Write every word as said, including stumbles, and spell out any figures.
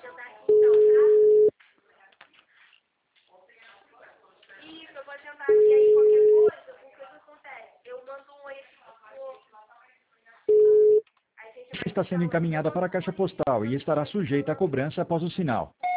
adiantar aqui então, tá? Isso, eu vou adiantar aqui, aí qualquer coisa, o que que acontece? Eu mando um oi aqui pro... Está sendo encaminhada para a caixa postal e estará sujeita à cobrança após o sinal.